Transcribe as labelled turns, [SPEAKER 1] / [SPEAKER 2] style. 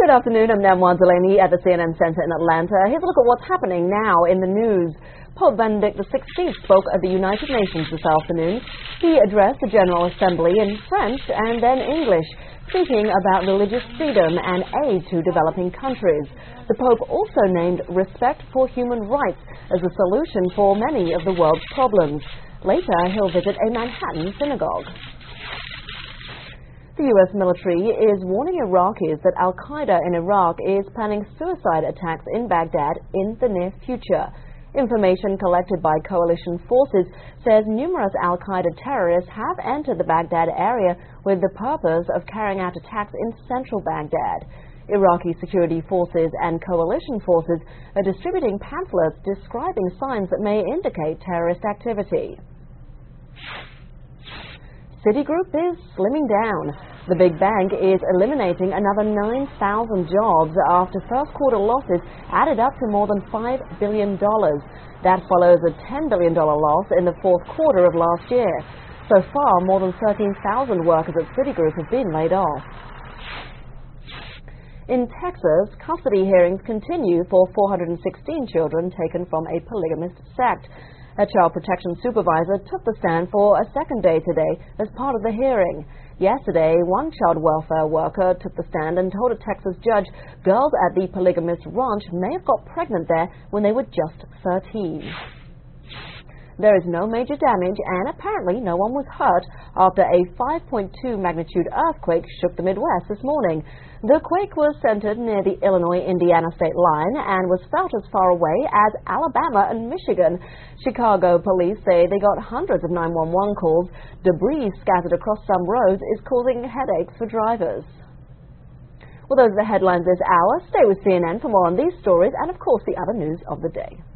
[SPEAKER 1] Good afternoon, I'm Namwan Delaney at the CNN Center in Atlanta. Here's a look at what's happening now in the news. Pope Benedict XVI spoke at the United Nations this afternoon. He addressed the General Assembly in French and then English, speaking about religious freedom and aid to developing countries. The Pope also named respect for human rights as a solution for many of the world's problems. Later, he'll visit a Manhattan synagogue. The U.S. military is warning Iraqis that al-Qaeda in Iraq is planning suicide attacks in Baghdad in the near future. Information collected by coalition forces says numerous al-Qaeda terrorists have entered the Baghdad area with the purpose of carrying out attacks in central Baghdad. Iraqi security forces and coalition forces are distributing pamphlets describing signs that may indicate terrorist activity. Citigroup is slimming down. The big bank is eliminating another 9,000 jobs after first quarter losses added up to more than $5 billion. That follows a $10 billion loss in the fourth quarter of last year. So far, more than 13,000 workers at Citigroup have been laid off. In Texas, custody hearings continue for 416 children taken from a polygamist sect. A child protection supervisor took the stand for a second day today as part of the hearing. Yesterday, one child welfare worker took the stand and told a Texas judge girls at the polygamist ranch may have got pregnant there when they were just 13. There is no major damage and apparently no one was hurt after a 5.2 magnitude earthquake shook the Midwest this morning. The quake was centered near the Illinois-Indiana state line and was felt as far away as Alabama and Michigan. Chicago police say they got hundreds of 911 calls. Debris scattered across some roads is causing headaches for drivers. Well, those are the headlines this hour. Stay with CNN for more on these stories and, of course, the other news of the day.